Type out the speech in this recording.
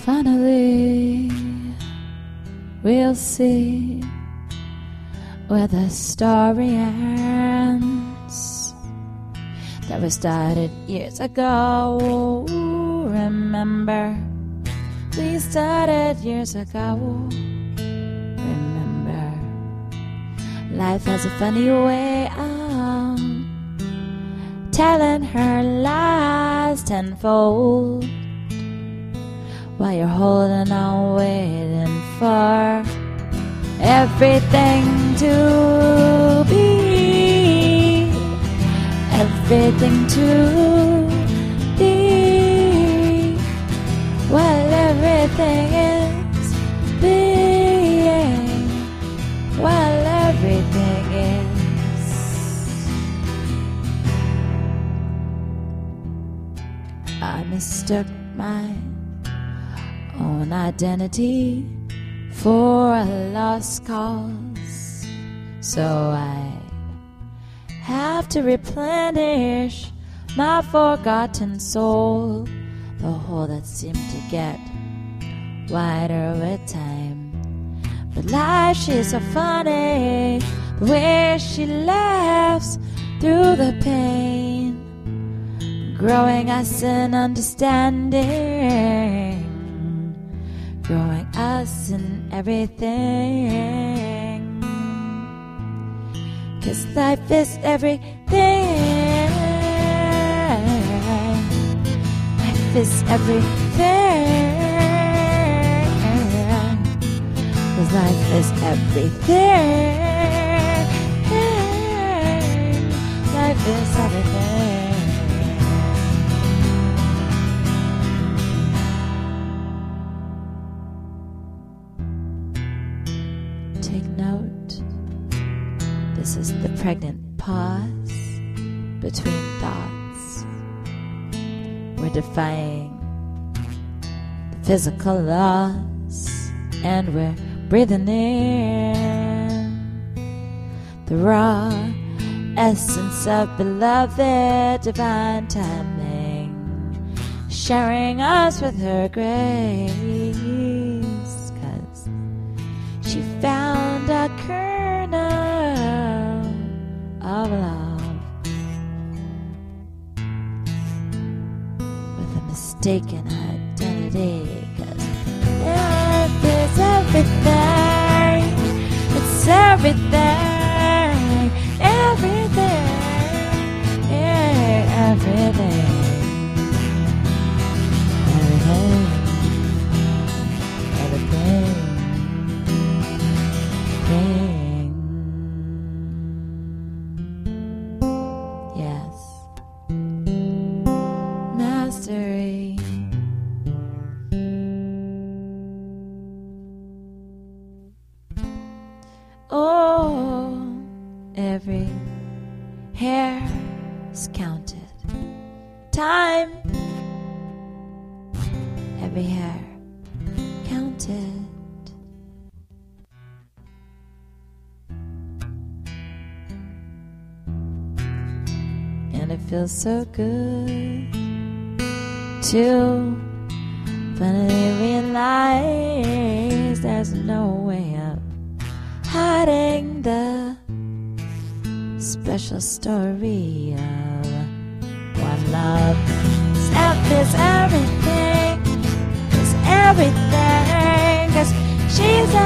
Finally, we'll see where the story ends that we started years ago. Remember, we started years ago. Remember, life has a funny way of telling her lies tenfold while you're holding on, waiting for everything to be, everything to be, while everything is being, while everything is. I mistook my own identity for a lost cause, so I have to replenish my forgotten soul, the hole that seemed to get wider with time. But life, she's so funny, the way she laughs through the pain, growing us in understanding, growing us in everything. 'Cause life is everything. Life is everything. 'Cause life is everything. Life is everything. Take note, this is the pregnant pause between thoughts. We're defying the physical laws, and we're breathing in the raw essence of beloved divine timing, sharing us with her grace, 'cause she found a kernel of love with a mistaken identity. 'Cause life is everything. It's everything. Everything. Yeah, everything. Everything. Everything. Yes. Mastery. Oh, every hair is counted. Time. Every hair counted. And it feels so good to finally realize there's no way of hiding the special story of one love. Is everything, is everything, 'cause she's